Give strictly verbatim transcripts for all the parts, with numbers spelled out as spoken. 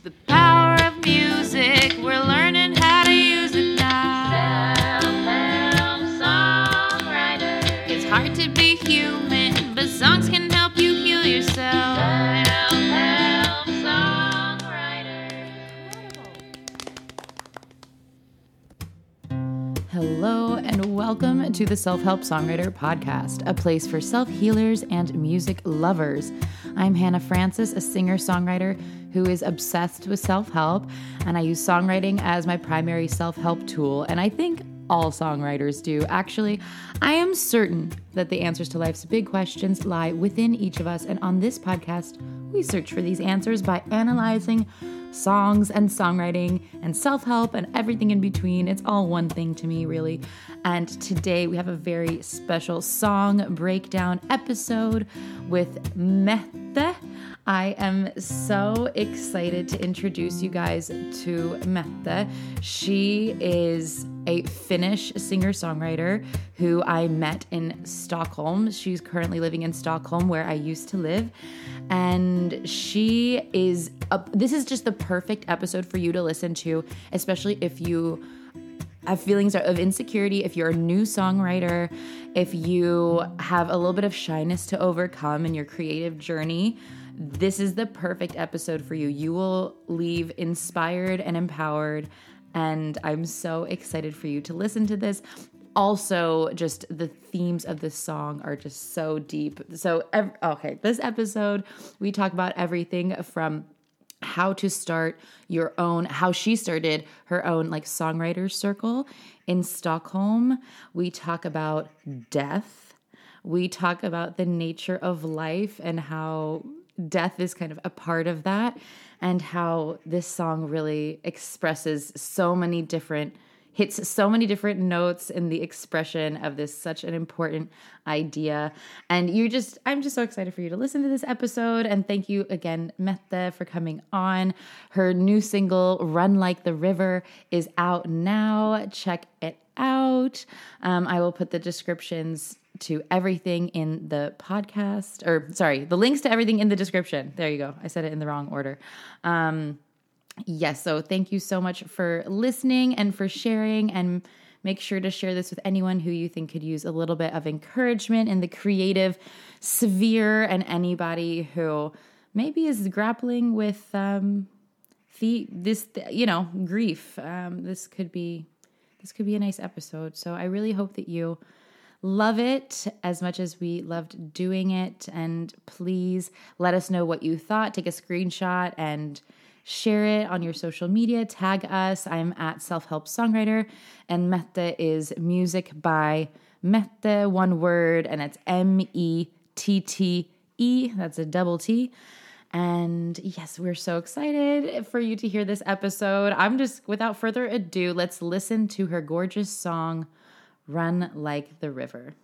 The power of music, we're learning how to use it now. Self-help songwriter. It's hard to be human, but songs can help you heal yourself. Self-help songwriter. Hello and welcome to the Self-Help Songwriter Podcast, a place for self-healers and music lovers. I'm Hannah Francis, a singer-songwriter who is obsessed with self-help, and I use songwriting as my primary self-help tool, and I think all songwriters do. Actually, I am certain that the answers to life's big questions lie within each of us, and on this podcast, we search for these answers by analyzing songs and songwriting and self-help and everything in between. It's all one thing to me, really. And today we have a very special song breakdown episode with Mette. I am so excited to introduce you guys to Mette. She is a Finnish singer-songwriter who I met in Stockholm. She's currently living in Stockholm, where I used to live. And she is, a, this is just the perfect episode for you to listen to, especially if you have feelings of insecurity, if you're a new songwriter, if you have a little bit of shyness to overcome in your creative journey. This is the perfect episode for you. You will leave inspired and empowered, and I'm so excited for you to listen to this. Also, just the themes of this song are just so deep. So, okay, this episode, we talk about everything from how to start your own, how she started her own like songwriter circle in Stockholm. We talk about death. We talk about the nature of life and how death is kind of a part of that, and how this song really expresses so many different, hits so many different notes in the expression of this such an important idea. And you just, I'm just so excited for you to listen to this episode. And thank you again, Mette, for coming on. Her new single, Run Like the River, is out now. Check it out. Um, I will put the descriptions to everything in the podcast, or sorry, the links to everything in the description. There you go. I said it in the wrong order. Um, yes. So thank you so much for listening and for sharing, and make sure to share this with anyone who you think could use a little bit of encouragement in the creative sphere, and anybody who maybe is grappling with, um, the, this, you know, grief. Um, this could be, this could be a nice episode. So I really hope that you love it as much as we loved doing it. And please let us know what you thought. Take a screenshot and share it on your social media. Tag us. I'm at Self-Help Songwriter, and Mette is music by Mette, one word, and it's M E T T E. That's a double T. And yes, we're so excited for you to hear this episode. I'm just, without further ado, let's listen to her gorgeous song, Run Like the River.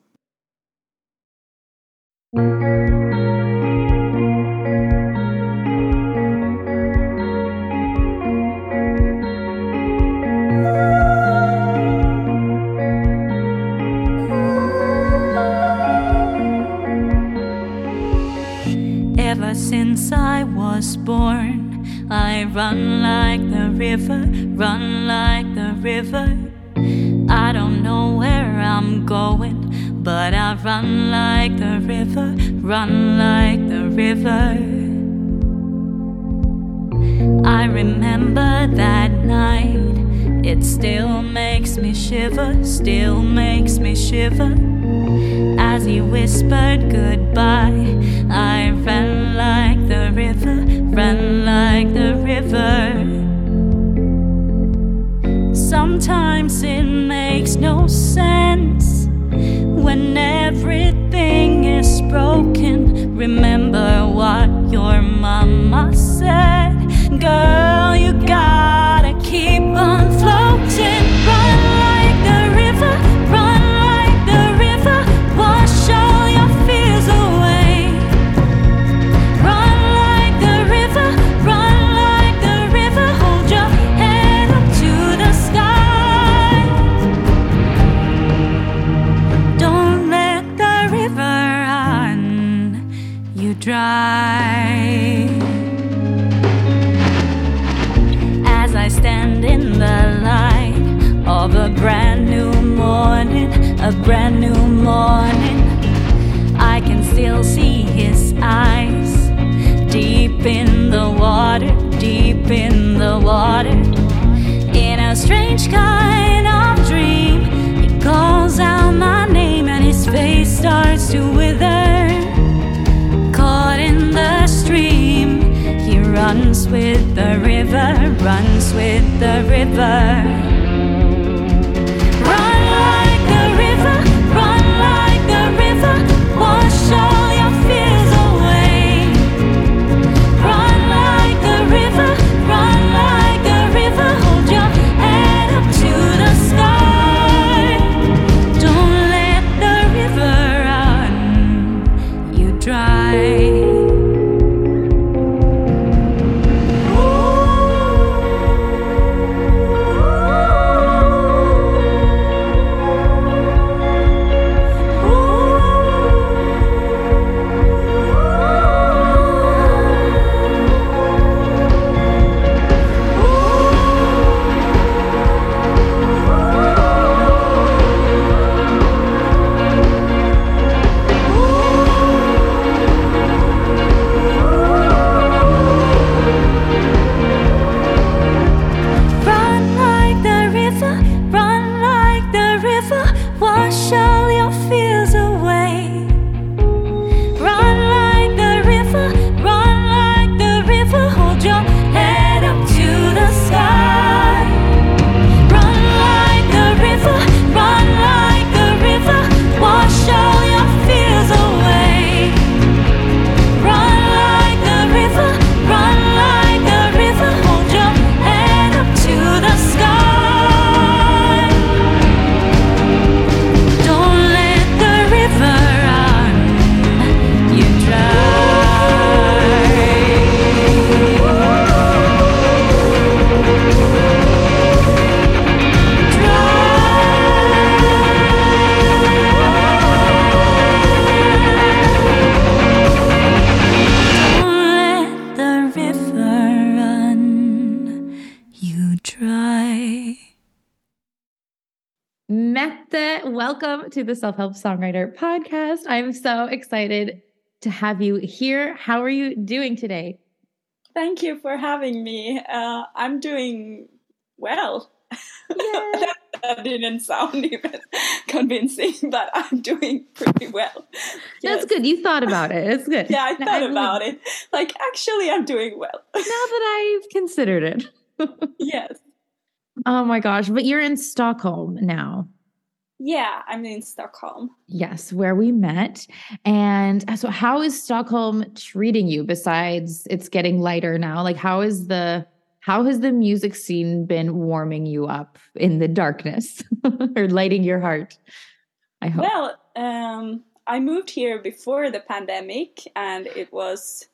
Ever since I was born, I run like the river, run like the river. I don't know where I'm going, but I run like the river, run like the river. I remember that night, it still makes me shiver, still makes me shiver. As he whispered goodbye, I ran like the river, ran like the river. Sometimes it makes no sense when everything is broken. Remember what your mama said, girl, you gotta keep on floating. Run like the river, run like the river, wash all your fears away. Run like the river, run like the river, hold your head up to the sky. Don't let the river run you dry. a brand new morning. I can still see his eyes, deep in the water, deep in the water. In a strange kind of dream, he calls out my name and his face starts to wither. Caught in the stream, he runs with the river, runs with the river. Run like the river, run like the river, wash all your fears away. Run like the river, run like the river, hold your head up to the sky. Don't let the river run you dry. Mette, welcome to the Self-Help Songwriter Podcast. I'm so excited to have you here. How are you doing today? Thank you for having me. Uh, I'm doing well. that, that didn't sound even convincing, but I'm doing pretty well. Yes. That's good. You thought about it. It's good. Yeah, I thought I about it. Like, actually, I'm doing well. Now that I've considered it. Yes. Oh my gosh. But you're in Stockholm now. Yeah, I'm in Stockholm. Yes, where we met. And so how is Stockholm treating you besides it's getting lighter now? Like how is the how has the music scene been warming you up in the darkness or lighting your heart? I hope. Well, um, I moved here before the pandemic and it was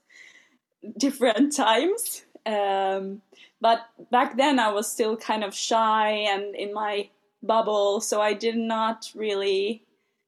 different times. Um, but back then I was still kind of shy and in my bubble, so I did not really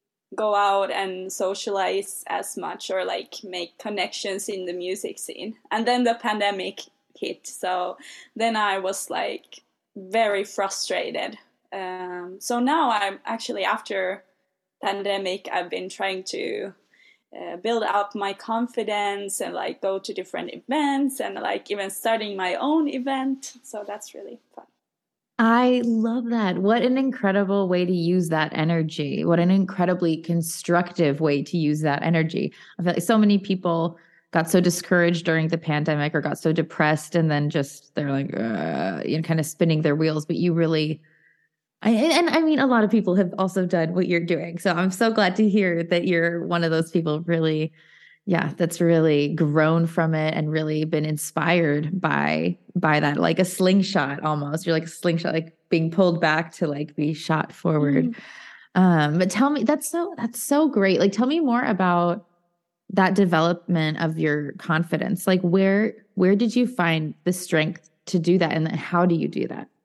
go out and socialize as much or like make connections in the music scene. And then the pandemic hit, so then I was like very frustrated. Um, so now I'm actually, after pandemic, I've been trying to uh, build up my confidence and like go to different events and like even starting my own event. So that's really fun. I love that. What an incredible way to use that energy. What an incredibly constructive way to use that energy. I feel like so many people got so discouraged during the pandemic or got so depressed and then just they're like, uh, you know, kind of spinning their wheels. But you really, I, and I mean, a lot of people have also done what you're doing. So I'm so glad to hear that you're one of those people really, yeah, that's really grown from it and really been inspired by by that, like a slingshot almost. You're like a slingshot, like being pulled back to like be shot forward. Mm. Um, but tell me, that's so that's so great. Like, tell me more about that development of your confidence. Like, where where did you find the strength to do that, and how do you do that?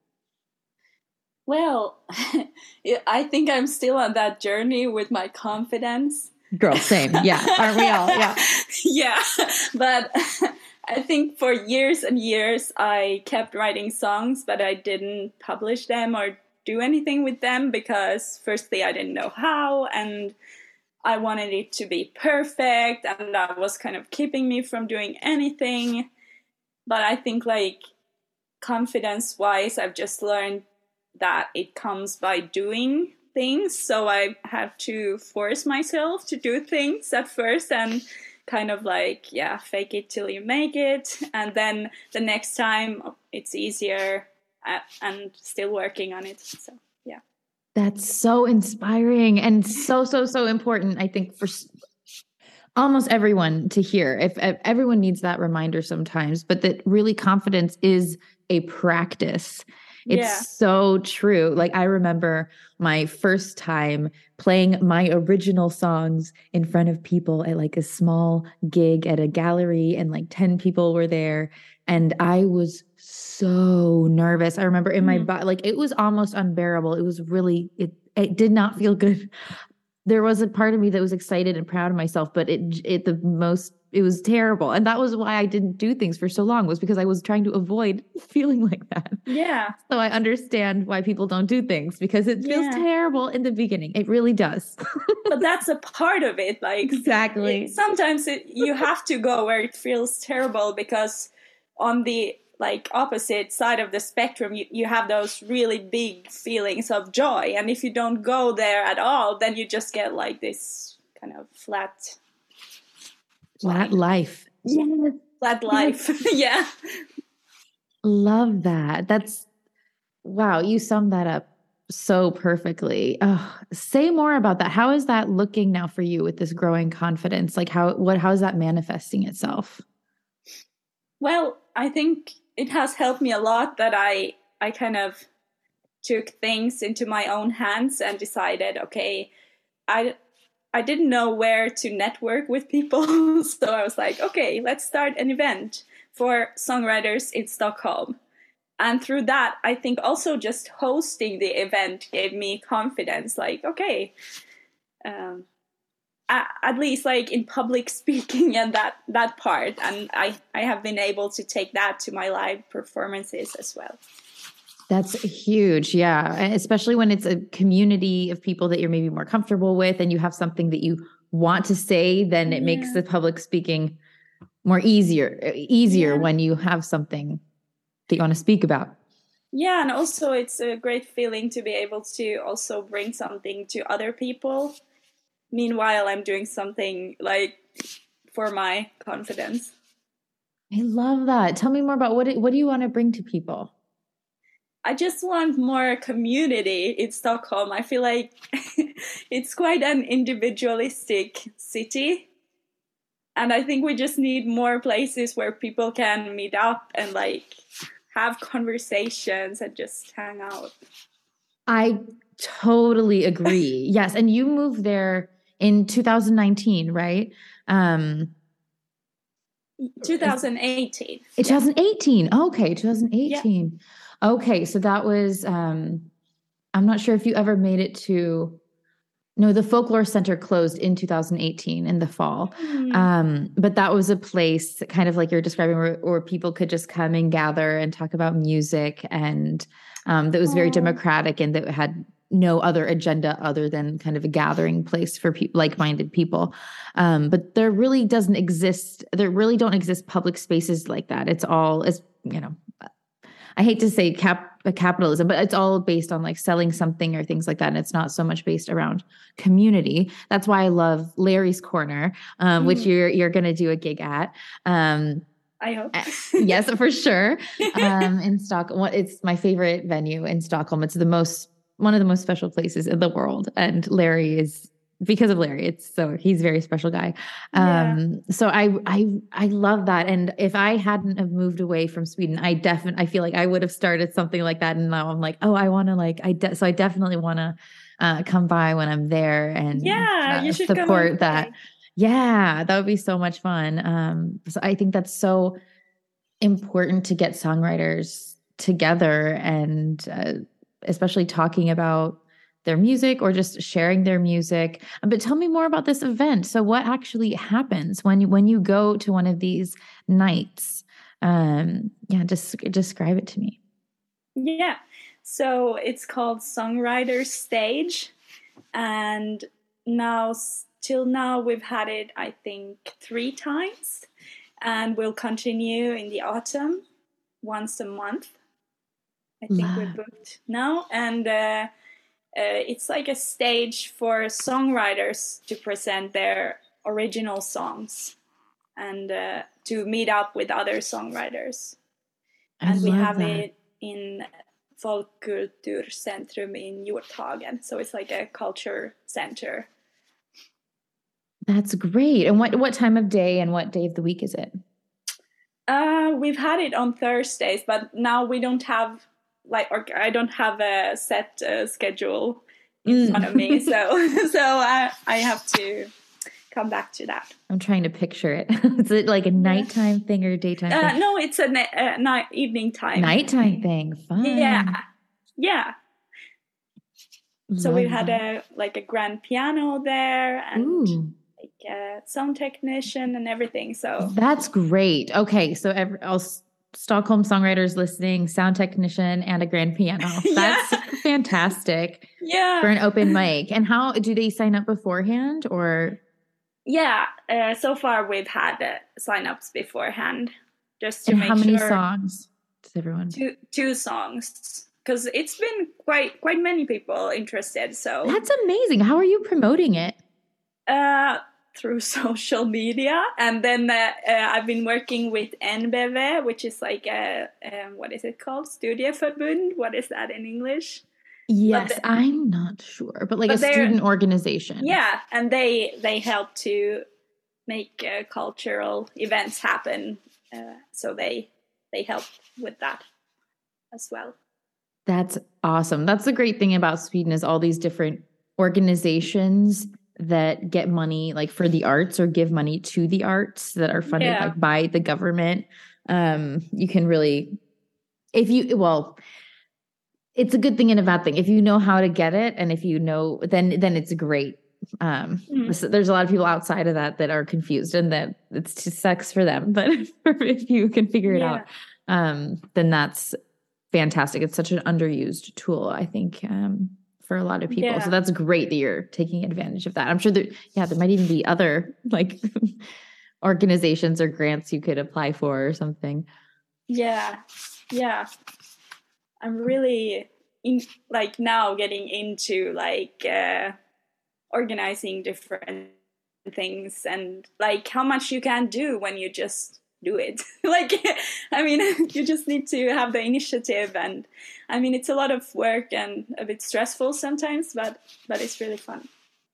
Well, I think I'm still on that journey with my confidence. Girl, same. Yeah. Aren't we all? Yeah. Yeah. But I think for years and years, I kept writing songs, but I didn't publish them or do anything with them because firstly I didn't know how, and I wanted it to be perfect, and that was kind of keeping me from doing anything. But I think like confidence wise, I've just learned that it comes by doing things. So I have to force myself to do things at first and kind of like, yeah, fake it till you make it. And then the next time it's easier and still working on it. So, yeah. That's so inspiring and so, so, so important, I think, for almost everyone to hear. If, if everyone needs that reminder sometimes, but that really confidence is a practice. It's yeah. so true. Like I remember my first time playing my original songs in front of people at like a small gig at a gallery, and like ten people were there. And I was so nervous. I remember in my mm-hmm. body, like it was almost unbearable. It was really, it, it did not feel good. There was a part of me that was excited and proud of myself, but it, it, the most, it was terrible. And that was why I didn't do things for so long, was because I was trying to avoid feeling like that. Yeah. So I understand why people don't do things, because it feels yeah. terrible in the beginning. It really does. But that's a part of it. Like exactly. It, sometimes it, you have to go where it feels terrible, because on the like opposite side of the spectrum, you, you have those really big feelings of joy. And if you don't go there at all, then you just get like this kind of flat Flat life. Yes. Flat life. Yeah. Love that. That's, wow. You summed that up so perfectly. Oh, say more about that. How is that looking now for you with this growing confidence? Like how, what, how is that manifesting itself? Well, I think it has helped me a lot that I, I kind of took things into my own hands and decided, okay, I, I didn't know where to network with people. So I was like, okay, let's start an event for songwriters in Stockholm. And through that, I think also just hosting the event gave me confidence. Like, okay, um, at, at least like in public speaking and that, that part. And I, I have been able to take that to my live performances as well. That's huge. Yeah. Especially when it's a community of people that you're maybe more comfortable with and you have something that you want to say, then it yeah. makes the public speaking more easier, easier yeah. when you have something that you want to speak about. Yeah. And also it's a great feeling to be able to also bring something to other people. Meanwhile, I'm doing something like for my confidence. I love that. Tell me more about what, what do you want to bring to people? I just want more community in Stockholm. I feel like it's quite an individualistic city. And I think we just need more places where people can meet up and like have conversations and just hang out. I totally agree. Yes. And you moved there in two thousand nineteen, right? Um, twenty eighteen. twenty eighteen. Yeah. Okay. twenty eighteen. Yeah. Okay, so that was, um, I'm not sure if you ever made it to, no, the Folklore Center closed in two thousand eighteen in the fall. Mm-hmm. Um, but that was a place kind of like you're describing where, where people could just come and gather and talk about music, and um, that was very oh. democratic, and that had no other agenda other than kind of a gathering place for pe- like-minded people. Um, but there really doesn't exist, there really don't exist public spaces like that. It's all, as you know, I hate to say cap, capitalism, but it's all based on like selling something or things like that. And it's not so much based around community. That's why I love Larry's Corner, um, mm. which you're, you're going to do a gig at. Um, I hope. Yes, for sure. Um, in Stockholm. It's my favorite venue in Stockholm. It's the most, one of the most special places in the world. And Larry is, because of Larry, it's so he's a very special guy. Um, yeah. So I, I, I love that. And if I hadn't have moved away from Sweden, I definitely, I feel like I would have started something like that. And now I'm like, oh, I want to like, I, de- so I definitely want to uh, come by when I'm there and yeah, uh, you should support that. Yeah, that would be so much fun. Um, so I think that's so important to get songwriters together, and uh, especially talking about their music or just sharing their music. But tell me more about this event. So what actually happens when you, when you go to one of these nights? Um, yeah, just describe it to me. Yeah. So it's called Songwriter Stage. And now, till now, we've had it, I think, three times. And we'll continue in the autumn, once a month. I think Wow. we're booked now. And uh, uh, it's like a stage for songwriters to present their original songs and uh, to meet up with other songwriters. I And we love have that. it in Folkkulturcentrum in Hjorthagen. So it's like a culture center. That's great. And what, what time of day and what day of the week is it? Uh, we've had it on Thursdays, but now we don't have like, or I don't have a set uh, schedule in Mm. front of me, so so I I have to come back to that. I'm trying to picture it. Is it like a nighttime thing or a daytime Uh, thing? no, it's a na- uh, night evening time. Nighttime thing. Fun. Yeah, yeah. So Love we had that. a like a grand piano there and Ooh, like a sound technician and everything. So that's great. Okay, so every, else, Stockholm songwriters listening, sound technician, and a grand piano. That's Yeah. fantastic yeah, for an open mic. And how do they sign up beforehand or? yeah. Uh, so far we've had uh, signups beforehand, just to And make how many sure. songs does everyone? Two two songs, because it's been quite quite many people interested. So That's amazing. How are you promoting it? uh, through social media, and then uh, uh, I've been working with N B V, which is like a um, what is it called? Studieförbund. What is that in English? Yes, the- I'm not sure, but like But a they're- student organization. Yeah, and they they help to make uh, cultural events happen. Uh, so they they help with that as well. That's awesome. That's the great thing about Sweden is all these different organizations that get money like for the arts or give money to the arts that are funded Yeah. like by the government. Um, you can really, if you, well, it's a good thing and a bad thing. If you know how to get it and if you know, then, then it's great. Um, Mhm. so there's a lot of people outside of that that are confused and that it's just sucks for them. But if you can figure it Yeah. out, um, then that's fantastic. It's such an underused tool, I think, um, for a lot of people. Yeah. So that's great that you're taking advantage of that. I'm sure that, yeah, there might even be other like organizations or grants you could apply for or something. Yeah, yeah. I'm really in like now getting into like uh, organizing different things and like how much you can do when you just do it. Like, I mean, you just need to have the initiative, and I mean, it's a lot of work and a bit stressful sometimes, but but it's really fun.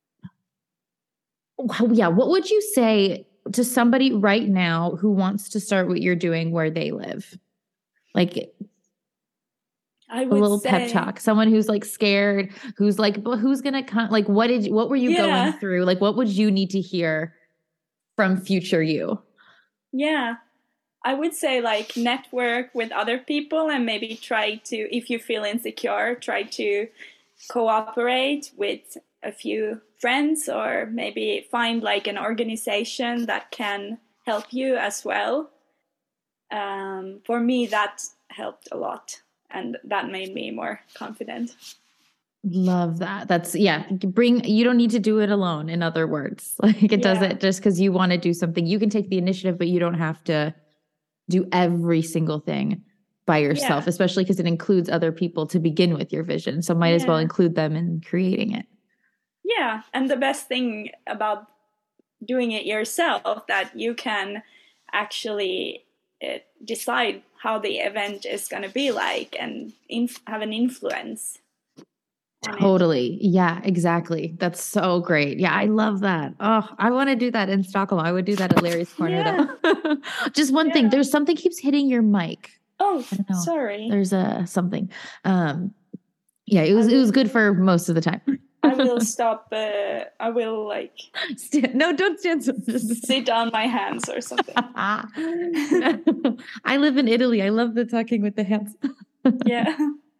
Wow, yeah. What would you say to somebody right now who wants to start what you're doing where they live? Like I a would little say, pep talk, someone who's like scared, who's like, but who's going to come? Like, what did, what were you Yeah. going through? Like, what would you need to hear from future you? Yeah, I would say like network with other people and maybe try to, if you feel insecure, try to cooperate with a few friends or maybe find like an organization that can help you as well. Um, for me, that helped a lot and that made me more confident. Love that. That's yeah. Bring, you don't need to do it alone. In other words, like it Yeah. doesn't just because you want to do something, you can take the initiative, but you don't have to do every single thing by yourself, Yeah. especially because it includes other people to begin with your vision. So might as well Yeah. include them in creating it. Yeah, and the best thing about doing it yourself that you can actually uh, decide how the event is going to be like and inf- have an influence on it. Totally. Yeah, exactly. That's so great. Yeah, I love that. Oh, I want to do that in Stockholm. I would do that at Larry's Corner though. Just one thing. Yeah. There's something keeps hitting your mic. Oh, I don't know. sorry. There's a something. Um yeah, it was it was good for most of the time. I will stop. Uh, I will like Stand, no, don't stand. So, just sit on my hands or something. I live in Italy. I love the talking with the hands. Yeah.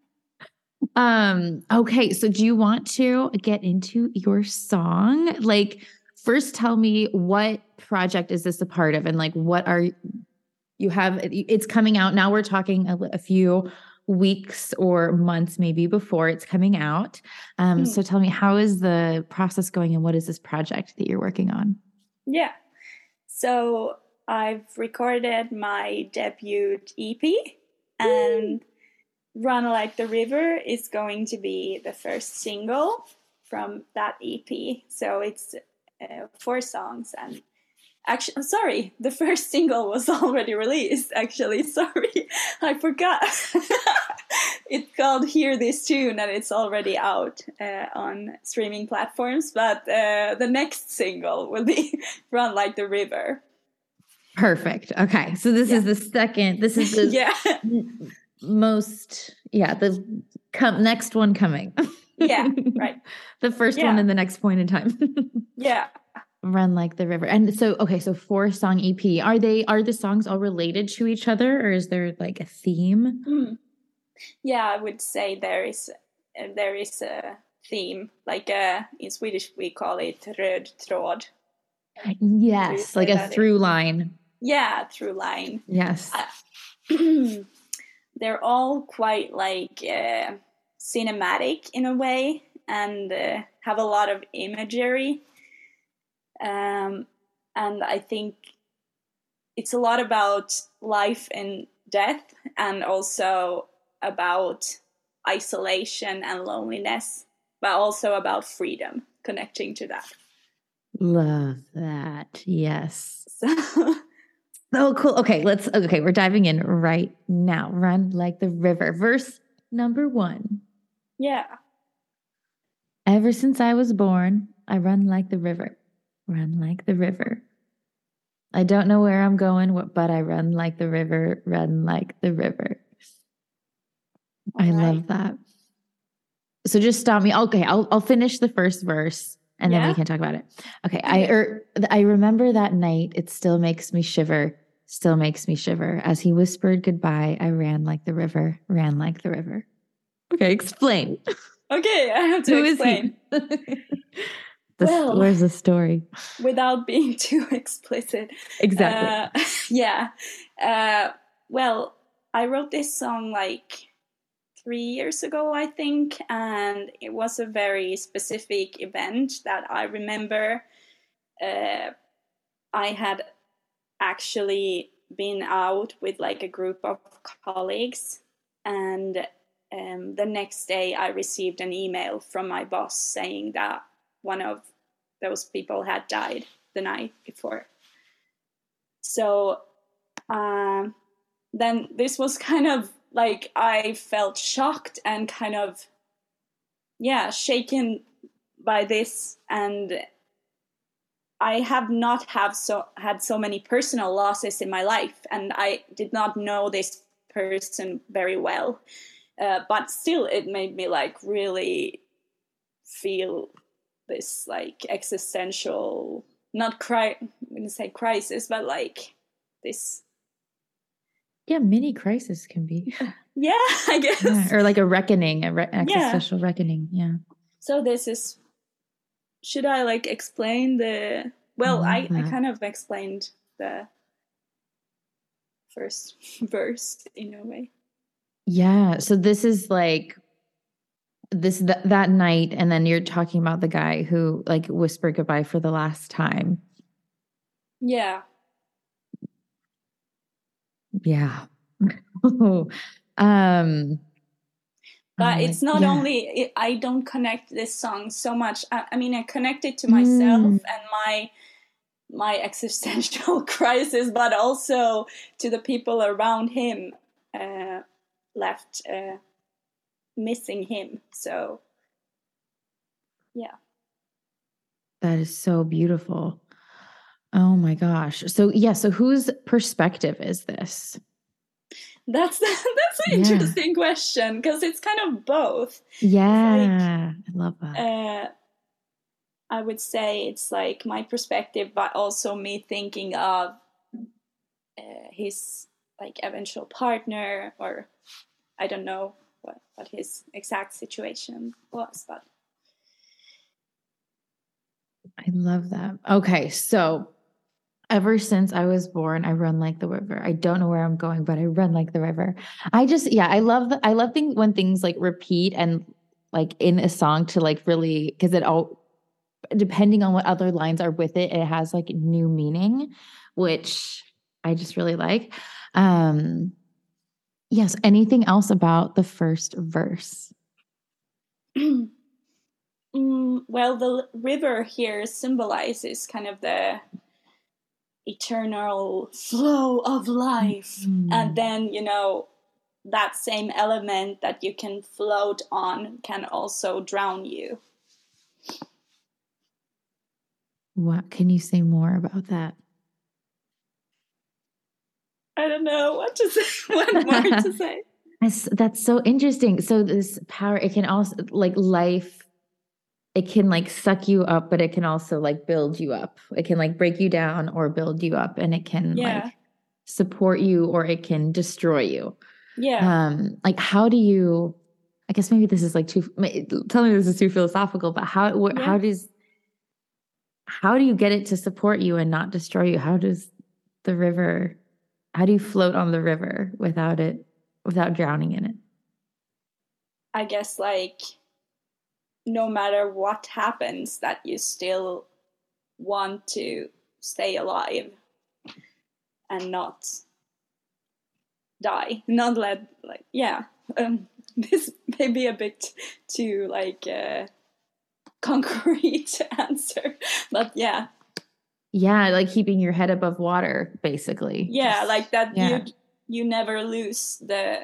Um, okay, so do you want to get into your song? Like, first tell me what project is this a part of and like what are you have it's coming out now. We're talking a, a few weeks or months maybe before it's coming out. Um, Mm. So tell me, how is the process going and what is this project that you're working on? Yeah. So I've recorded my debut E P, and Run Like the River is going to be the first single from that E P. So it's uh, four songs, and actually, sorry, the first single was already released, actually. Sorry, I forgot. It's called Hear This Tune, and it's already out uh, on streaming platforms. But uh, the next single will be Run Like the River. Perfect. Okay. So this Yeah. is the second, this is the Yeah. most, yeah, the com- next one coming. Yeah, right. The first Yeah. one in the next point in time. Yeah. Run Like the River. And so, okay, so four song E P. Are they, are the songs all related to each other, or is there like a theme? Mm. Yeah, I would say there is uh, there is a theme. Like uh, in Swedish we call it röd tråd. Yes, say like a that through line. Yeah, through line. Yes. Uh, they're all quite like uh, cinematic in a way, and uh, have a lot of imagery. Um, and I think it's a lot about life and death, and also about isolation and loneliness, but also about freedom, connecting to that. Love that. Yes. So, So cool. Okay, let's, okay, we're diving in right now. Run Like the River. Verse number one. yeah. Ever since I was born, I run like the river. Run like the river. I don't know where I'm going, but I run like the river, run like the river. All I right. love that. So just stop me. Okay, I'll I'll finish the first verse and then Yeah? we can talk about it. Okay, I er, I remember that night. It still makes me shiver. Still makes me shiver. As he whispered goodbye, I ran like the river, ran like the river. Okay, explain. Okay, I have to Who explain. is he? The, Well- where's the story? Without being too explicit. Exactly. Uh, yeah. Uh, well, I wrote this song like three years ago, I think, and it was a very specific event that I remember. Uh, I had actually been out with like a group of colleagues, and um, the next day I received an email from my boss saying that one of those people had died the night before. So um, then this was kind of like, I felt shocked and kind of, yeah, shaken by this. And I have not have so had so many personal losses in my life, and I did not know this person very well. Uh, but still, it made me like really feel this like existential, not cry, I wouldn't say crisis, but like this. Yeah, mini crisis can be. Yeah, I guess. Yeah, or like a reckoning, a re- existential reckoning. Yeah. So this is, should I like explain the, well, I, I kind of explained the first verse in a way. Yeah. So this is like, this th- that night, and then you're talking about the guy who like whispered goodbye for the last time. Yeah. Yeah. um But oh, it's not yeah. only, it, I don't connect this song so much. I, I mean, I connect it to myself Mm. and my my existential crisis, but also to the people around him, uh, left uh, missing him. So, yeah. That is so beautiful. Oh my gosh. So yeah, so whose perspective is this? That's that's an Yeah. interesting question, because it's kind of both. Yeah. I love that. Uh, I would say it's like my perspective, but also me thinking of uh, his like eventual partner, or I don't know what, what his exact situation was, but I love that. Okay, so Ever since I was born, I run like the river. I don't know where I'm going, but I run like the river. I just, yeah, I love, the, I love things when things like repeat and like in a song to like really, because it all, depending on what other lines are with it, it has like new meaning, which I just really like. Um, yes. Anything else about the first verse? mm, well, the river here symbolizes kind of the eternal flow of life. Mm. And then, you know, that same element that you can float on can also drown you. What can you say more about that? I don't know what to say. What more to say? That's, that's so interesting. So this power, it can also like life, it can like suck you up, but it can also like build you up. It can like break you down or build you up, and it can yeah. like support you or it can destroy you. Yeah. Um, like how do you, I guess maybe this is like too, tell me this is too philosophical, but how, wh- yeah. how does, how do you get it to support you and not destroy you? How does the river, how do you float on the river without it, without drowning in it? I guess like no matter what happens, that you still want to stay alive and not die, not let like, yeah, um, this may be a bit too like uh, concrete answer, but yeah. Yeah, like keeping your head above water, basically. Yeah, Just, like that yeah. you you never lose the,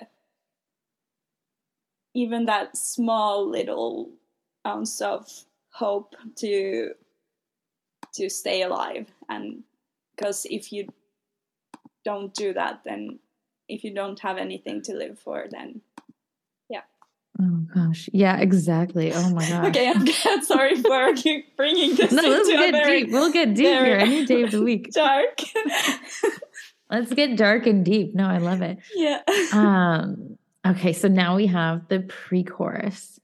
even that small little ounce of hope to to stay alive. And because if you don't do that, then if you don't have anything to live for, then yeah. Oh gosh, yeah, exactly. Oh my gosh. Okay, I'm sorry for bringing this no, into let's get a very, deep. We'll get deep here any day of the week. Dark. Let's get dark and deep. No, I love it. Yeah. Um. Okay, so now we have the pre-chorus.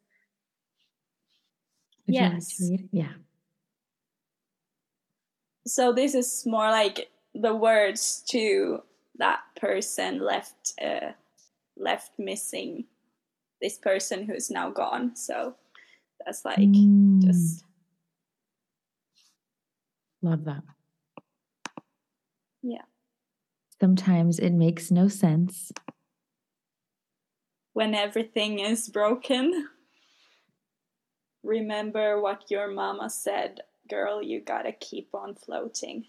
Would yes. you like to read? Yeah. So this is more like the words to that person left uh, left missing, this person who's now gone. So that's like mm. just love that. Yeah. Sometimes it makes no sense when everything is broken. Remember what your mama said, girl, you gotta keep on floating.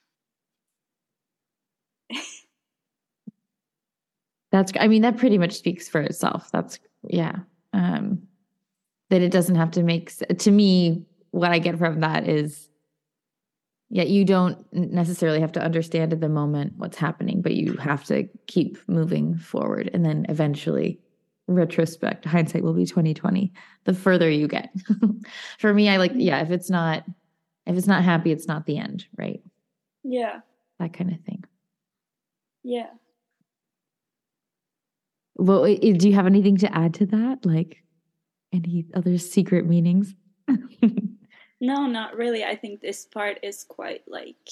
That's, I mean, that pretty much speaks for itself. That's, yeah. Um, that it doesn't have to make, to me, what I get from that is, yeah, you don't necessarily have to understand at the moment what's happening, but you have to keep moving forward. And then eventually, retrospect, hindsight will be twenty twenty, the further you get. For me, I like, yeah, if it's not, if it's not happy, it's not the end, right? Yeah. That kind of thing. Yeah. Well, do you have anything to add to that? Like any other secret meanings? No, not really. I think this part is quite like...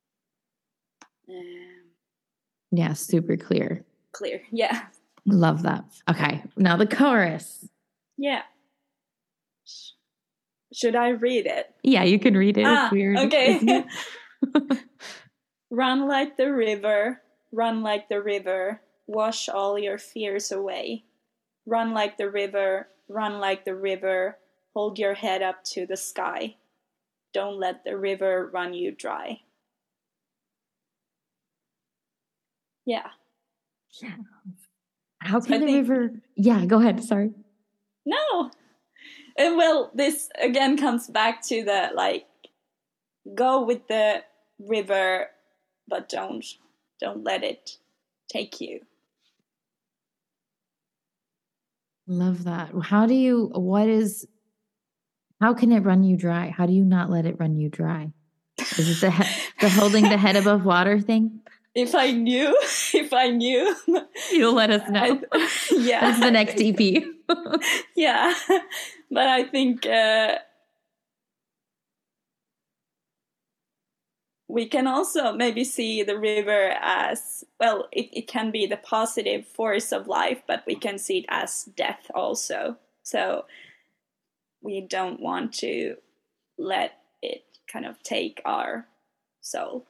Um, yeah, super clear. Clear, yeah. Love that. Okay, now the chorus. Yeah. Should I read it? Yeah, you can read it. Ah, it's weird. Okay. Run like the river, run like the river, wash all your fears away. Run like the river, run like the river, hold your head up to the sky. Don't let the river run you dry. Yeah. Yeah. How can so the think, river... Yeah, go ahead. Sorry. No. And well, this again comes back to the, like, go with the river, but don't don't let it take you. Love that. How do you, what is, how can it run you dry? How do you not let it run you dry? Is it the, he- the holding the head above water thing? If I knew, if I knew. You'll let us know. I, yeah. That's the next E P. Yeah. But I think uh, we can also maybe see the river as, well, it, it can be the positive force of life, but we can see it as death also. So we don't want to let it kind of take our soul.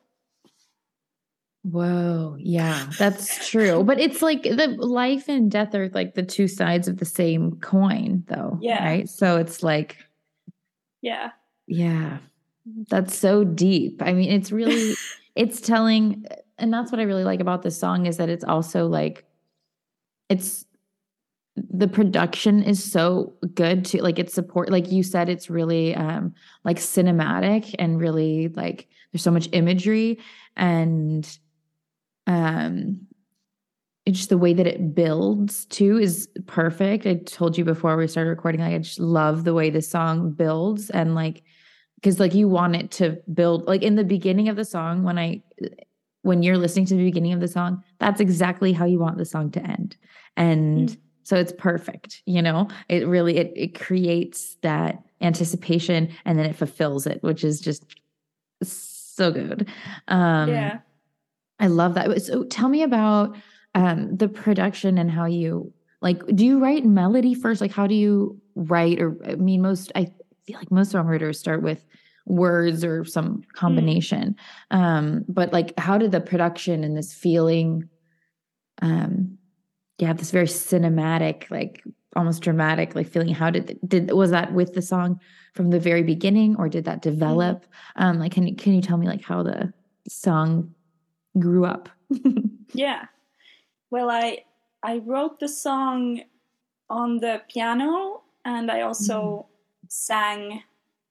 Whoa. Yeah, that's true. But it's like the life and death are like the two sides of the same coin though. Yeah. Right. So it's like, yeah. Yeah. That's so deep. I mean, it's really, it's telling, and that's what I really like about this song is that it's also like, it's, the production is so good too. Like it's support, like you said, it's really um like cinematic and really like there's so much imagery and um it's just the way that it builds too is perfect. I told you before we started recording, like I just love the way the song builds and like, because like you want it to build like in the beginning of the song when I when you're listening to the beginning of the song, that's exactly how you want the song to end. And mm. so it's perfect, you know, it really, it, it creates that anticipation and then it fulfills it, which is just so good. Um, yeah. I love that. So tell me about um, the production and how you, like, do you write melody first? Like, how do you write? Or, I mean, most, I feel like most songwriters start with words or some combination. Mm. Um, but like, how did the production and this feeling, um, yeah, this very cinematic, like almost dramatic, like feeling, how did, did, was that with the song from the very beginning or did that develop? Mm. Um, like, can you, can you tell me like how the song grew up? Yeah. Well, I, I wrote the song on the piano and I also mm. sang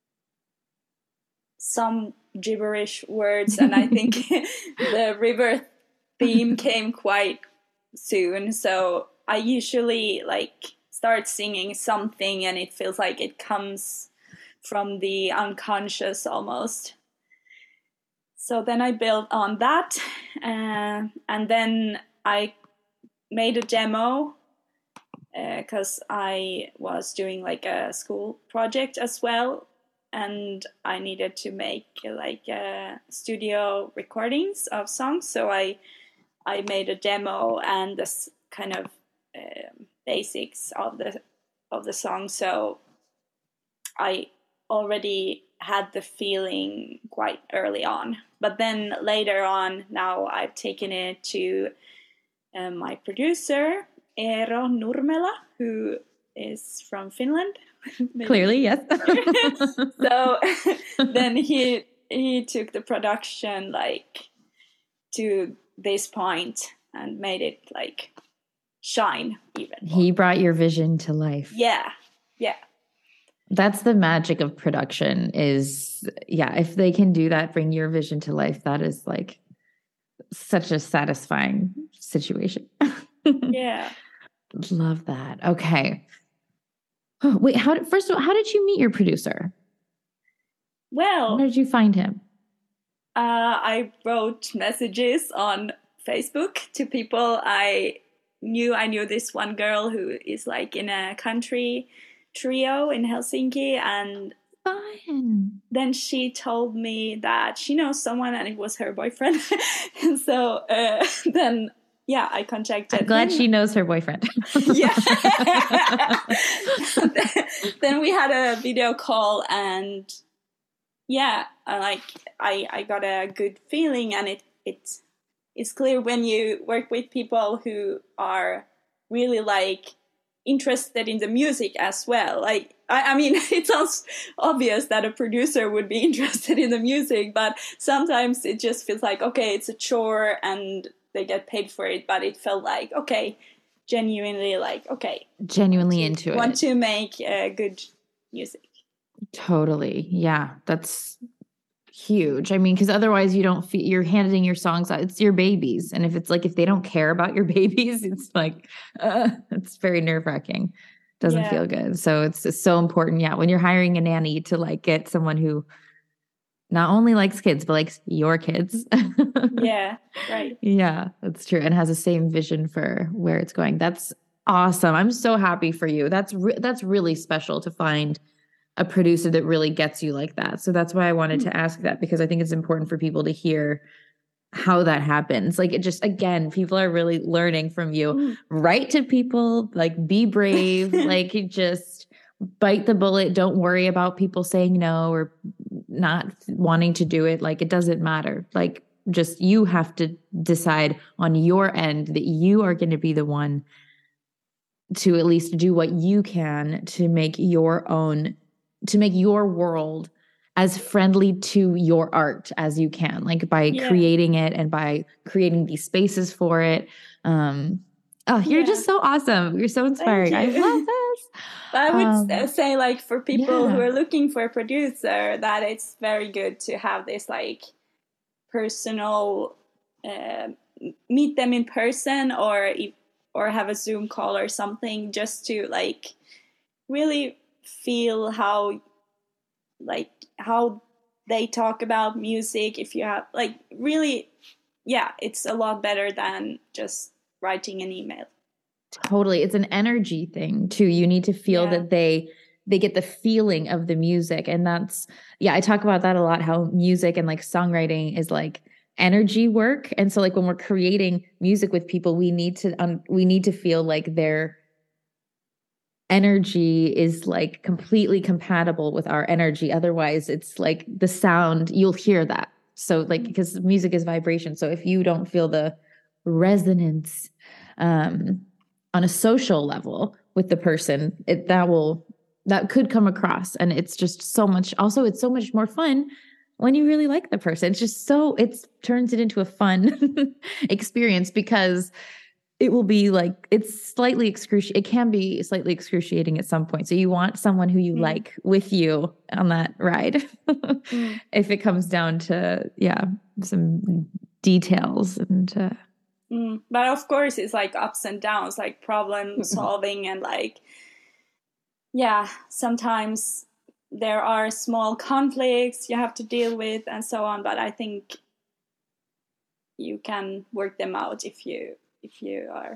some gibberish words, and I think the river theme came quite soon. So I usually like start singing something and it feels like it comes from the unconscious almost. So then I built on that, uh, and then I made a demo because uh, I was doing like a school project as well. And I needed to make like uh, studio recordings of songs, so I I made a demo and this kind of uh, basics of the of the song. So I already had the feeling quite early on, but then later on, now I've taken it to uh, my producer Eero Nurmela, who is from Finland. Clearly, yes. So then he he took the production like to this point and made it like shine even more. He brought your vision to life. Yeah. Yeah. That's the magic of production is, yeah, if they can do that, bring your vision to life, that is like such a satisfying situation. Yeah. Love that. Okay. Oh, wait, how did, first of all, how did you meet your producer? Well, how did you find him? Uh, I wrote messages on Facebook to people I knew. I knew this one girl who is like in a country trio in Helsinki, and Fun. Then she told me that she knows someone and it was her boyfriend. And so uh, then yeah, I contacted I'm glad him. she knows her boyfriend. Yeah. Then we had a video call and yeah, like I, I got a good feeling, and it, it it's clear when you work with people who are really like interested in the music as well. Like, I, I mean, it sounds obvious that a producer would be interested in the music, but sometimes it just feels like, okay, it's a chore and they get paid for it, but it felt like, okay, genuinely like, okay. Genuinely to, into want it. Want to make uh, good music. Totally. Yeah. That's huge. I mean, because otherwise you don't feel, you're handing your songs out. It's your babies. And if it's like, if they don't care about your babies, it's like, uh, it's very nerve wracking. Doesn't yeah. feel good. So it's, it's so important. Yeah. When you're hiring a nanny to like get someone who not only likes kids, but likes your kids. Yeah. Right. Yeah, that's true. And has the same vision for where it's going. That's awesome. I'm so happy for you. That's, re- that's really special to find a producer that really gets you like that. So that's why I wanted to ask that, because I think it's important for people to hear how that happens. Like, it just, again, people are really learning from you. Mm. Write to people, like, be brave, like, you just bite the bullet. Don't worry about people saying no or not wanting to do it. Like, it doesn't matter. Like, just, you have to decide on your end that you are going to be the one to at least do what you can to make your own, to make your world as friendly to your art as you can, like by Yeah. creating it and by creating these spaces for it. Um, oh, you're Yeah. just so awesome. You're so inspiring. I Thank you. love this. But I would Um, s- say, like, for people who yeah. are looking for a producer, that it's very good to have this, like, personal, uh, meet them in person, or if, or have a Zoom call or something, just to, like, really feel how, like, how they talk about music. If you have, like, really, yeah, it's a lot better than just writing an email. Totally. It's an energy thing too. You need to feel Yeah. that they they get the feeling of the music. And that's, yeah, I talk about that a lot, how music and like songwriting is like energy work. And so like when we're creating music with people, we need to um, we need to feel like their energy is like completely compatible with our energy. Otherwise, it's like the sound, you'll hear that. So like, because music is vibration. So if you don't feel the resonance um, on a social level with the person, it that will that could come across. And it's just so much, also it's so much more fun when you really like the person. It's just so, it turns it into a fun experience, because it will be like, it's slightly excruciating. It can be slightly excruciating at some point. So you want someone who you Mm. like with you on that ride. Mm. If it comes down to, yeah, some details and, uh, Mm. But of course, it's like ups and downs, like problem solving, and like, yeah, sometimes there are small conflicts you have to deal with and so on. But I think you can work them out if you if you are.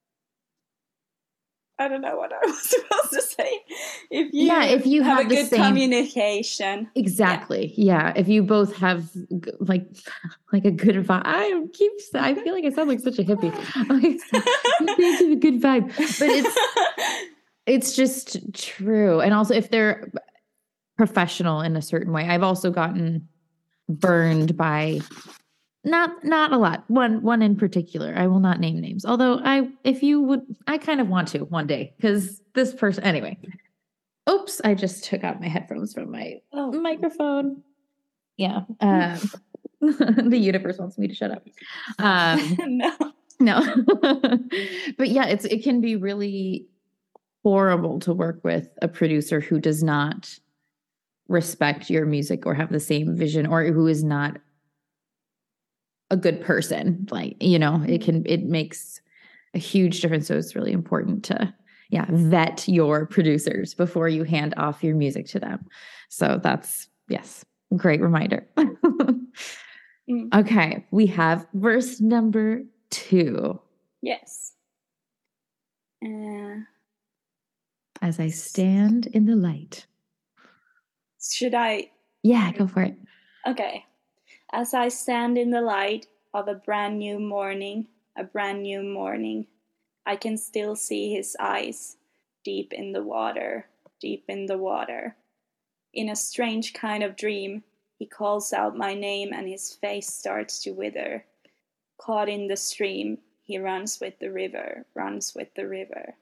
I don't know what I was supposed to say. If you, Yeah, if you have, have a the good same- communication. Exactly. Yeah. If you both have g- like like a good vibe. I keep I feel like I sound like such a hippie. Okay, so you have a good vibe. But it's it's just true. And also if they're professional in a certain way. I've also gotten burned by not not a lot. One one in particular. I will not name names. Although I if you would I kind of want to one day, because this person anyway. Oops, I just took out my headphones from my Oh. microphone. Yeah. Um, the universe wants me to shut up. Um, No. no. But yeah, it's it can be really horrible to work with a producer who does not respect your music or have the same vision, or who is not a good person. Like, you know, it can it makes a huge difference. So it's really important to yeah, vet your producers before you hand off your music to them. So that's, yes, great reminder. Mm. Okay, we have verse number two. Yes. Uh, As I stand in the light. should I? Yeah, go for it. Okay. As I stand in the light of a brand new morning, a brand new morning, I can still see his eyes, deep in the water, deep in the water. In a strange kind of dream, he calls out my name and his face starts to wither. Caught in the stream, he runs with the river, runs with the river.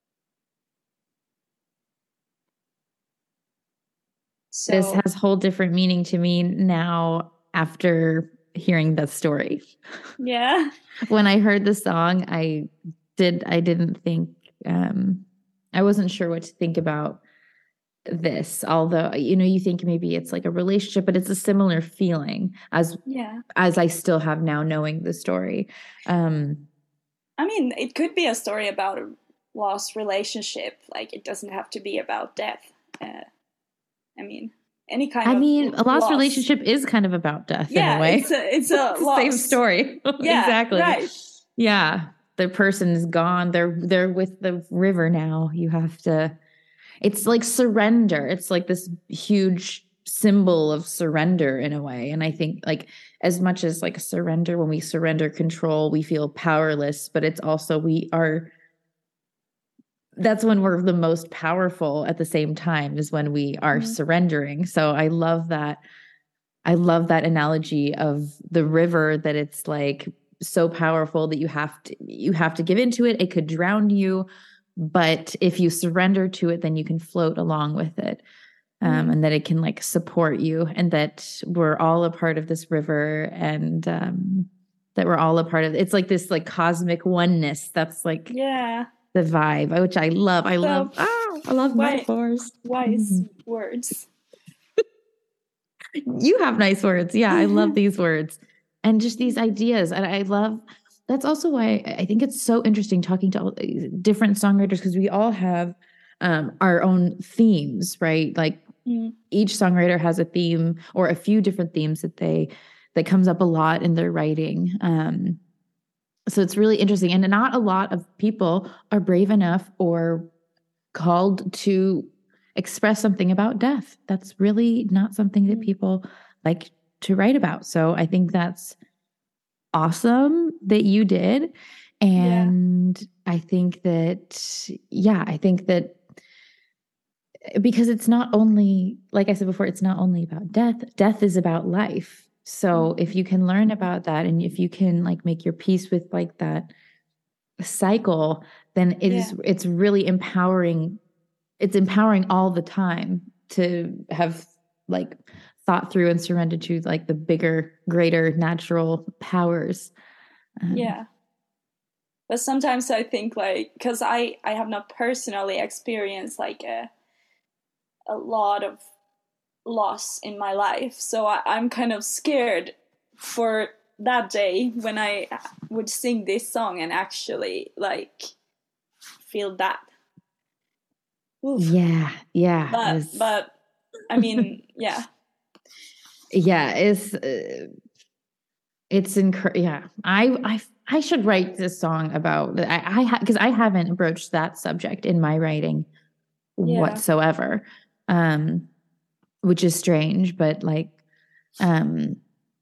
So, This has a whole different meaning to me now after hearing the story. yeah. When I heard the song, I did I didn't think um I wasn't sure what to think about this, although you know you think maybe it's like a relationship, but it's a similar feeling as Yeah. as I still have now knowing the story. Um I mean, it could be a story about a lost relationship. Like, it doesn't have to be about death. Uh, I mean, any kind I of mean, a lost loss. relationship is kind of about death Yeah, in a way. it's a, it's a It's the loss. same story. Yeah, exactly. right. Yeah. The person is gone. They're they're with the river now. You have to it's like surrender. It's like this huge symbol of surrender in a way. And I think like as much as like surrender, when we surrender control, we feel powerless, but it's also, we are, that's when we're the most powerful at the same time, is when we are mm-hmm. surrendering. So I love that. I love that analogy of the river, that it's like so powerful that you have to, you have to give into it. It could drown you, but if you surrender to it, then you can float along with it. Um, mm-hmm. And that it can like support you, and that we're all a part of this river, and um, that we're all a part of, it's like this like cosmic oneness. That's like, yeah, the vibe, which I love. I so, love, ah, I love wise, metaphors. Wise mm-hmm. words. You have nice words. Yeah, I love these words and just these ideas. And I love, that's also why I think it's so interesting talking to all different songwriters, because we all have um, our own themes, right? Like mm. each songwriter has a theme or a few different themes that they, that comes up a lot in their writing. Um, so it's really interesting. And not a lot of people are brave enough or called to express something about death. That's really not something that people like to write about. So I think that's awesome that you did. And yeah. I think that, yeah, I think that because it's not only, like I said before, it's not only about death. Death is about life. So if you can learn about that, and if you can like make your peace with like that cycle, then it yeah. is, it's really empowering. It's empowering all the time to have like thought through and surrendered to like the bigger, greater natural powers. Um, yeah. But sometimes I think like, cause I, I have not personally experienced like a, a lot of loss in my life. So I, I'm kind of scared for that day when I would sing this song and actually like feel that. Oof. Yeah, yeah. But, was... but I mean, yeah. Yeah, it's uh, it's incredible. Yeah, I I I should write this song about I I because ha- I haven't broached that subject in my writing yeah. whatsoever, um, which is strange. But like, um,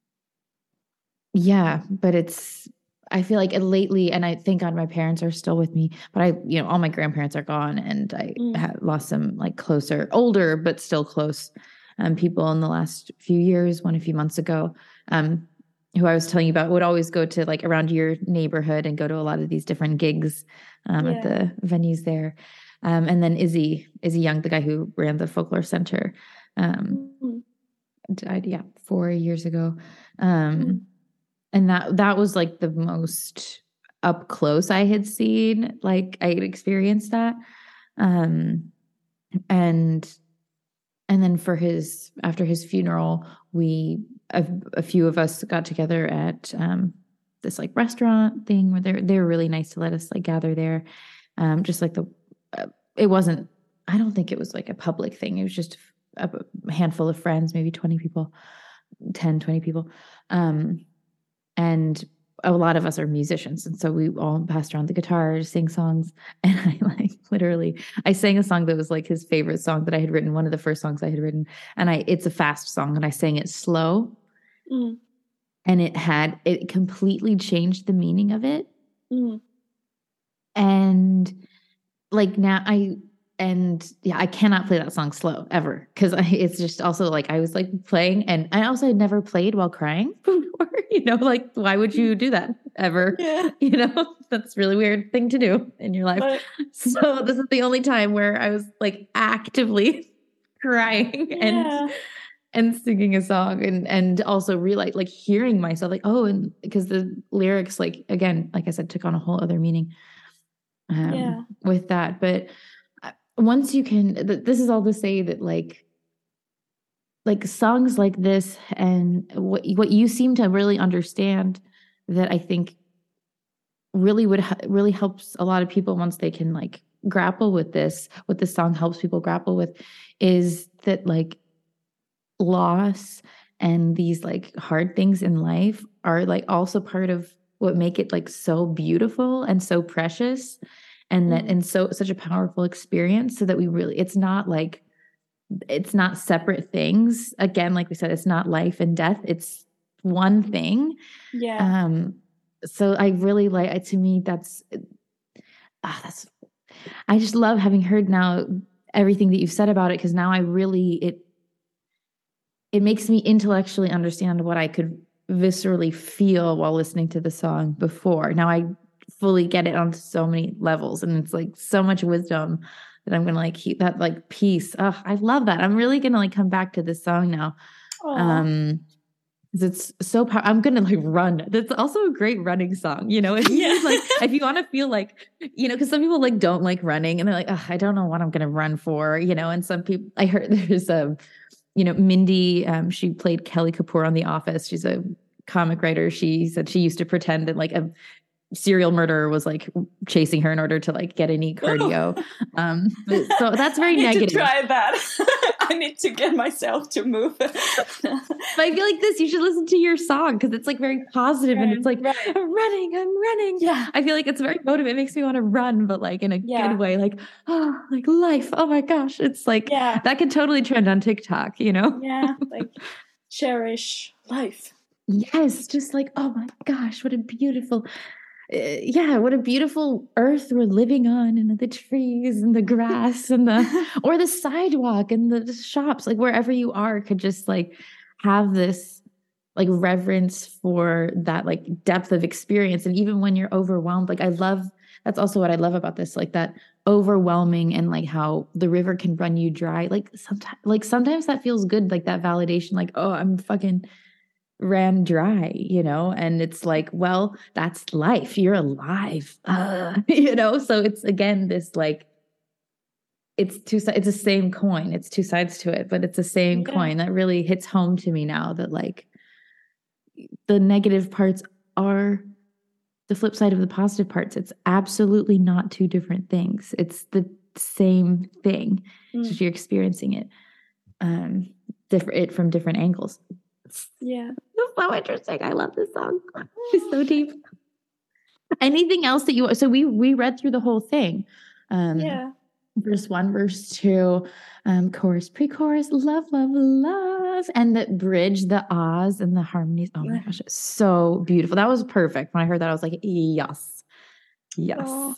yeah, but it's. I feel like lately, and I thank God my parents are still with me, but I, you know, all my grandparents are gone, and I mm. have lost some like closer, older, but still close um, people in the last few years. One a few months ago, um, who I was telling you about, would always go to like around your neighborhood and go to a lot of these different gigs um, yeah. at the venues there. Um, and then Izzy, Izzy Young, the guy who ran the Folklore Center, um, mm. died, yeah, four years ago. Um, mm. And that that was like the most up close I had seen, like I had experienced that. Um, and and then for his, after his funeral, we, a, a few of us got together at um, this like restaurant thing where they're, they were really nice to let us like gather there. Um, just like the, uh, it wasn't, I don't think it was like a public thing. It was just a, a handful of friends, maybe twenty people, ten, twenty people. Um, And a lot of us are musicians. And so we all passed around the guitar, sing songs. And I like literally, I sang a song that was like his favorite song that I had written, one of the first songs I had written. And I, it's a fast song, and I sang it slow. Mm. And it had, it completely changed the meaning of it. Mm. And like now I, and yeah, I cannot play that song slow ever, because it's just also like I was like playing, and I also had never played while crying before, you know, like why would you do that ever? Yeah. You know, that's a really weird thing to do in your life. But, so this is the only time where I was like actively crying yeah. and and singing a song, and and also realize like hearing myself like, oh, and because the lyrics, like again, like I said, took on a whole other meaning um, yeah. with that, but. Once you can, this is all to say that like, like songs like this and what, what you seem to really understand that I think really would, really helps a lot of people once they can like grapple with this, what this song helps people grapple with is that like loss and these like hard things in life are like also part of what make it like so beautiful and so precious. and that, and so such a powerful experience, so that we really, it's not like, it's not separate things. Again, like we said, it's not life and death. It's one thing. Yeah. Um, so I really like, to me, that's, ah, that's, I just love having heard now everything that you've said about it. Cause now I really, it, it makes me intellectually understand what I could viscerally feel while listening to the song before. Now I fully get it on so many levels, and it's like so much wisdom that I'm going to like keep that like peace. Oh, I love that. I'm really going to like come back to this song now. Aww. Um, it's so powerful. I'm going to like run. That's also a great running song. You know, if you Yeah. like, if you want to feel like, you know, cause some people like don't like running, and they're like, oh, I don't know what I'm going to run for, you know? And some people, I heard there's a, you know, Mindy, um, she played Kelly Kapoor on The Office. She's a comic writer. She said she used to pretend that like a serial murderer was like chasing her in order to like get any cardio. Um, but, so that's very I need negative. to try that. I need to get myself to move. But I feel like this, you should listen to your song, because it's like very positive, and it's like, Right. I'm running, I'm running. Yeah. I feel like it's very motivating. It makes me want to run, but like in a Yeah. good way, like, oh, like life. Oh my gosh. It's like, Yeah. that could totally trend on TikTok, you know? Yeah. Like cherish life. Yes. Just like, oh my gosh, what a beautiful, uh, yeah, what a beautiful earth we're living on, and the trees and the grass and the, or the sidewalk and the, the shops, like wherever you are, could just like have this like reverence for that like depth of experience. And even when you're overwhelmed, like I love, that's also what I love about this, like that overwhelming, and like how the river can run you dry. Like sometimes, like sometimes that feels good, like that validation, like, oh, I'm fucking ran dry, you know? And it's like, well, that's life. You're alive, uh, you know? So it's, again, this like, it's two sides, it's the same coin. It's two sides to it, but it's the same Yeah. coin. That really hits home to me now, that like the negative parts are the flip side of the positive parts. It's absolutely not two different things. It's the same thing. Mm. Just you're experiencing it, um, different, it from different angles. Yeah. It's so interesting. I love this song. It's so deep. Anything else that you, so we, we read through the whole thing. Um, Yeah. Verse one, verse two, um, chorus, pre-chorus, love, love, love. And the bridge, the ahs and the harmonies. Oh my gosh, it's so beautiful. That was perfect. When I heard that, I was like, yes, yes. Aww.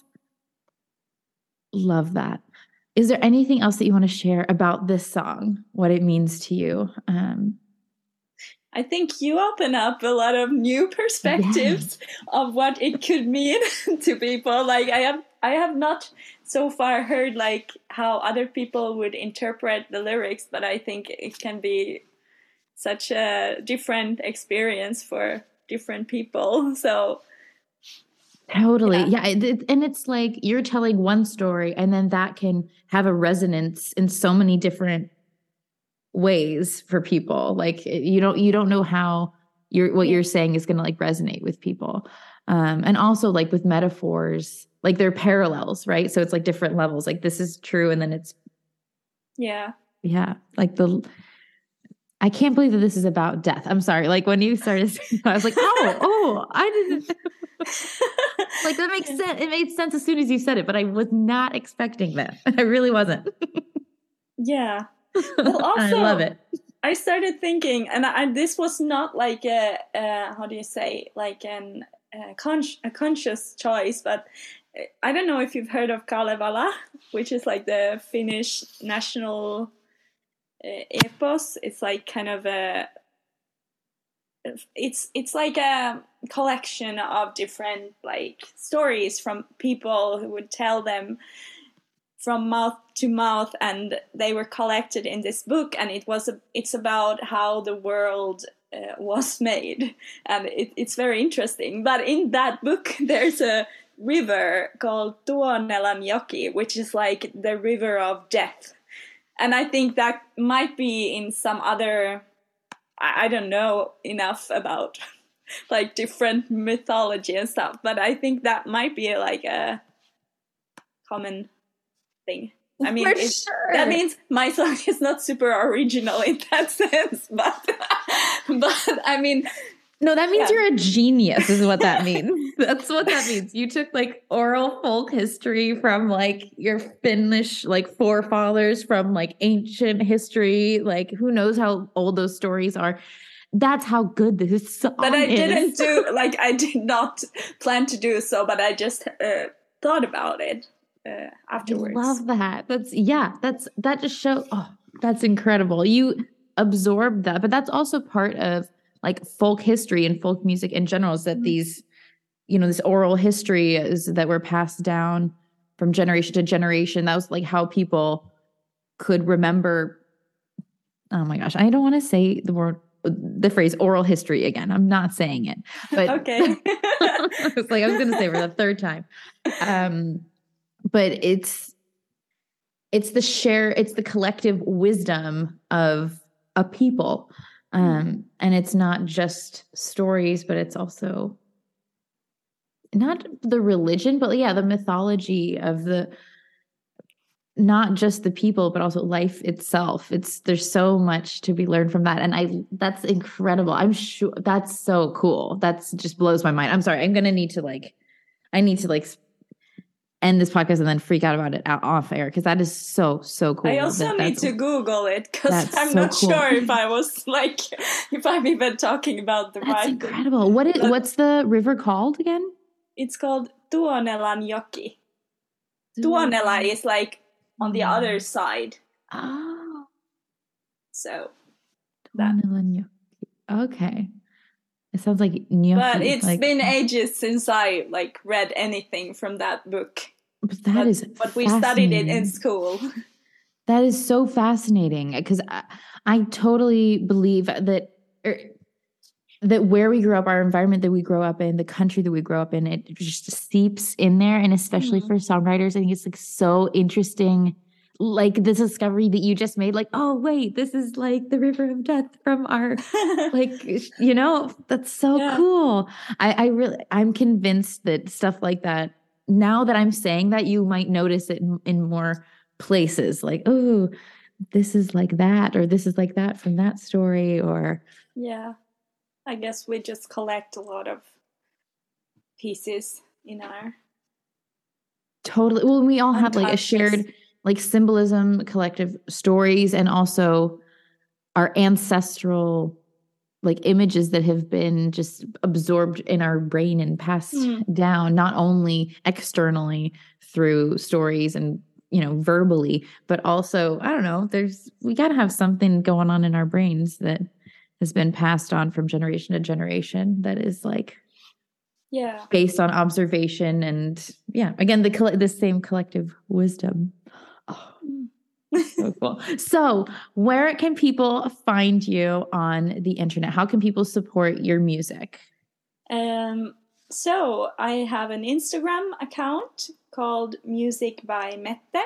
Love that. Is there anything else that you want to share about this song, what it means to you? Um, I think you open up a lot of new perspectives of what it could mean to people. Like I have, I have not so far heard like how other people would interpret the lyrics, but I think it can be such a different experience for different people. So Totally. Yeah. Yeah. it- it- and it's like you're telling one story, and then that can have a resonance in so many different ways for people. Like it- you don't, you don't know how you're, what Yeah. you're saying is going to like resonate with people. Um, and also like with metaphors, like they're parallels, right? So it's like different levels. Like this is true. And then it's, yeah. yeah, like the, I can't believe that this is about death. I'm sorry. Like when you started, saying that, I was like, oh, oh, I didn't. Like that makes sense. It made sense as soon as you said it, but I was not expecting that. I really wasn't. Yeah. Well, also, I love it. I started thinking, and I, this was not like a, uh, how do you say, like an uh, con- a conscious choice, but I don't know if you've heard of Kalevala, which is like the Finnish national uh, epos. It's like kind of a, it's it's like a collection of different like stories from people who would tell them from mouth to mouth, and they were collected in this book, and it was a, it's about how the world uh, was made, and it, it's very interesting. But in that book there's a river called Tuonelanjoki, which is like the river of death, and I think that might be in some other, I, I don't know enough about like different mythology and stuff, but I think that might be like a common thing. I mean, For it's, sure. that means my song is not super original in that sense, but but I mean, No, that means Yeah. you're a genius is what that means. That's what that means. You took like oral folk history from like your Finnish like forefathers, from like ancient history, like who knows how old those stories are. That's how good this song is. But I didn't do, like, I did not plan to do so, but I just uh, thought about it uh, afterwards. I love that. That's, yeah, that's, that just shows, oh, that's incredible. You absorbed that, but that's also part of like folk history and folk music in general, is that mm-hmm. these, you know, this oral history is that were passed down from generation to generation. That was like how people could remember. Oh my gosh. I don't want to say the word, the phrase oral history again. I'm not saying it, but okay. It's like, I was going to say for the third time. Um, but it's, it's the share, it's the collective wisdom of a people. Um, and it's not just stories, but it's also not the religion, but yeah, the mythology of the, not just the people, but also life itself. It's, there's so much to be learned from that. And I, that's incredible. I'm sure that's so cool. That's just blows my mind. I'm sorry. I'm going to need to like, I need to like end this podcast and then freak out about it out off air. Cause that is so, so cool. I also that, need to Google it because I'm so not cool. sure if I was like, if I'm even talking about the that's right incredible. What is, what's the river called again? It's called Tuonelanjoki. Tuonela is like on the other side. Oh. So. Tuonelanjoki. Okay. It sounds like gnocchi. But it's like, been ages since I like read anything from that book. But that but, is But we studied it in school. That is so fascinating because I, I totally believe that er, that where we grew up, our environment that we grow up in, the country that we grow up in, it just seeps in there. And especially mm-hmm. for songwriters, I think it's like so interesting. Like this discovery that you just made, like, oh, wait, this is like the river of death from our, like, you know, that's so yeah. cool. I, I really, I'm convinced that stuff like that, now that I'm saying that, you might notice it in, in more places, like, oh, this is like that, or this is like that from that story, or. Yeah, I guess we just collect a lot of pieces in our. Totally. Well, we all have like a shared like symbolism, collective stories, and also our ancestral like images that have been just absorbed in our brain and passed mm. down, not only externally through stories and, you know, verbally, but also, I don't know, there's, we got to have something going on in our brains that has been passed on from generation to generation that is like, yeah, based on observation and yeah, again, the, the same collective wisdom. Oh, so cool. So where can people find you on the internet? How can people support your music? Um, so I have an Instagram account called Music by Mette.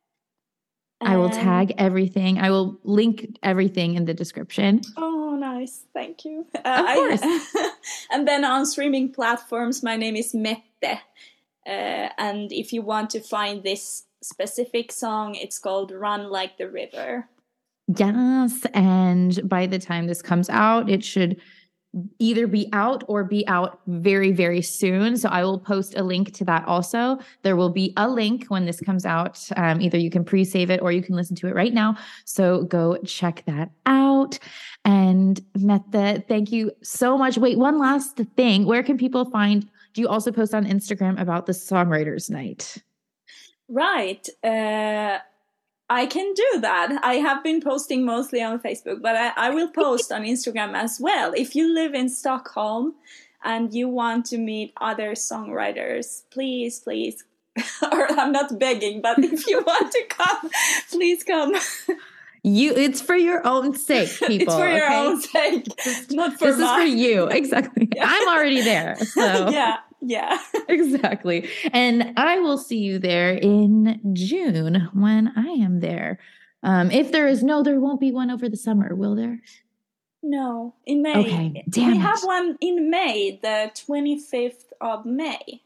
I will tag everything. I will link everything in the description. Oh, nice. Thank you. Uh, of course. I, and then on streaming platforms, my name is Mette. Uh, and if you want to find this specific song, it's called Run Like the River. Yes, and by the time this comes out, it should either be out or be out very, very soon. So I will post a link to that also. There will be a link when this comes out. Um, either you can pre-save it or you can listen to it right now. So go check that out. And Mette, thank you so much. Wait, one last thing. Where can people find, do you also post on Instagram about the Songwriters Night? Right. Uh, I can do that. I have been posting mostly on Facebook, but I, I will post on Instagram as well. If you live in Stockholm and you want to meet other songwriters, please, please, or I'm not begging, but if you want to come, please come. You, it's for your own sake, people. It's for your okay? own sake, not for This mine. is for you, exactly. Yeah. I'm already there, so yeah. Yeah, exactly. And I will see you there in June when I am there. Um, if there is no, there won't be one over the summer, will there? No, in May. Okay, damn we it. have one in May, the twenty-fifth of May.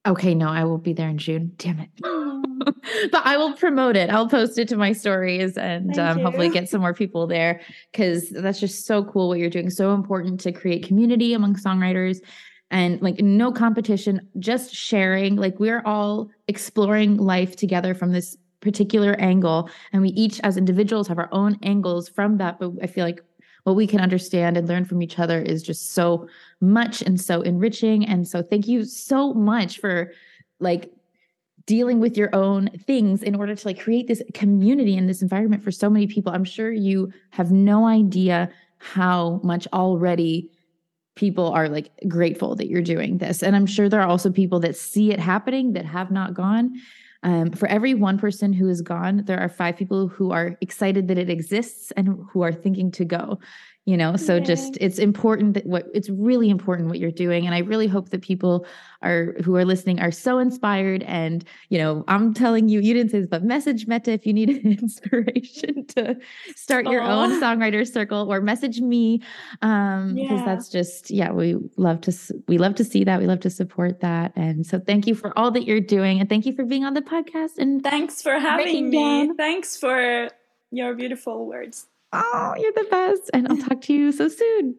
Okay, no, I will be there in June. Damn it. But I will promote it. I'll post it to my stories and um, hopefully get some more people there, because that's just so cool what you're doing. So important to create community among songwriters and like no competition, just sharing. Like we're all exploring life together from this particular angle. And we each as individuals have our own angles from that. But I feel like what we can understand and learn from each other is just so much and so enriching. And so thank you so much for like dealing with your own things in order to like create this community and this environment for so many people. I'm sure you have no idea how much already people are like grateful that you're doing this. And I'm sure there are also people that see it happening that have not gone. Um, for every one person who is gone, there are five people who are excited that it exists and who are thinking to go. You know, so Yay. just it's important that what it's really important what you're doing. And I really hope that people are who are listening are so inspired. And, you know, I'm telling you, you didn't say this, but message Mette if you need an inspiration to start your Aww. own songwriter circle, or message me. Um, yeah. Because that's just, yeah, we love to, we love to see that. We love to support that. And so thank you for all that you're doing. And thank you for being on the podcast. And thanks for having me. Down. Thanks for your beautiful words. Oh, you're the best. And I'll talk to you so soon.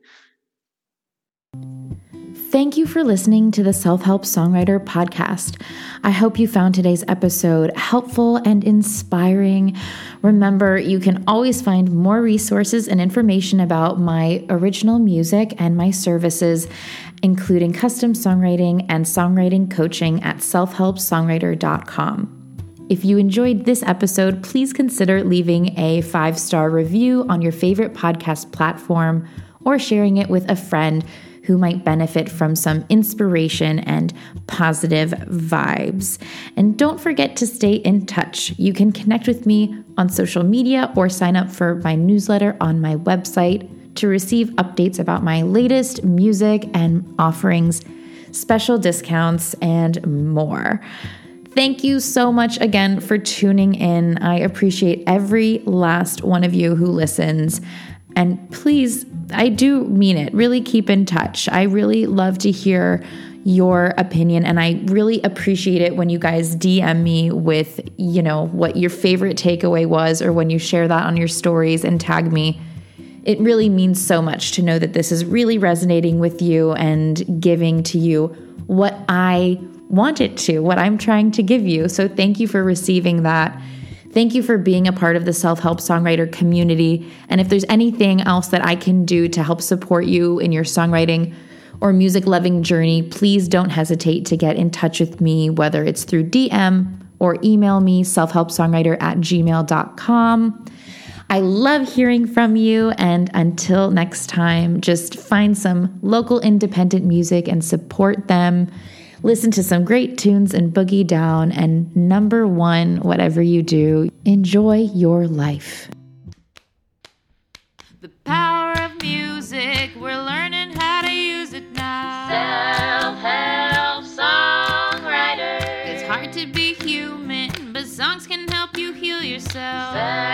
Thank you for listening to the Self-Help Songwriter Podcast. I hope you found today's episode helpful and inspiring. Remember, you can always find more resources and information about my original music and my services, including custom songwriting and songwriting coaching at self help songwriter dot com. If you enjoyed this episode, please consider leaving a five-star review on your favorite podcast platform or sharing it with a friend who might benefit from some inspiration and positive vibes. And don't forget to stay in touch. You can connect with me on social media or sign up for my newsletter on my website to receive updates about my latest music and offerings, special discounts, and more. Thank you so much again for tuning in. I appreciate every last one of you who listens. And please, I do mean it. Really keep in touch. I really love to hear your opinion. And I really appreciate it when you guys D M me with, you know, what your favorite takeaway was, or when you share that on your stories and tag me. It really means so much to know that this is really resonating with you and giving to you what I want it to, what I'm trying to give you. So thank you for receiving that. Thank you for being a part of the Self-Help Songwriter community. And if there's anything else that I can do to help support you in your songwriting or music loving journey, please don't hesitate to get in touch with me, whether it's through D M or email me, self help songwriter at gmail dot com. I love hearing from you. And until next time, just find some local independent music and support them. Listen to some great tunes and boogie down. And number one, whatever you do, enjoy your life. The power of music, we're learning how to use it now. Self-help songwriter. It's hard to be human, but songs can help you heal yourself.